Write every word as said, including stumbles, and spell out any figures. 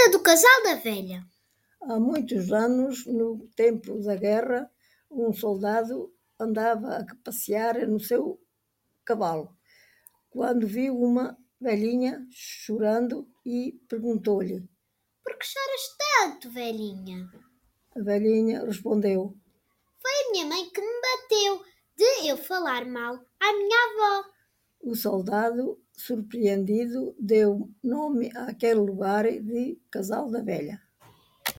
História do Casal da Velha. Há muitos anos, no tempo da guerra, um soldado andava a passear no seu cavalo, quando viu uma velhinha chorando e perguntou-lhe. Por que choras tanto, velhinha? A velhinha respondeu. Foi a minha mãe que me bateu de eu falar mal à minha avó. O soldado, surpreendido, deu nome àquele lugar de Casal da Velha.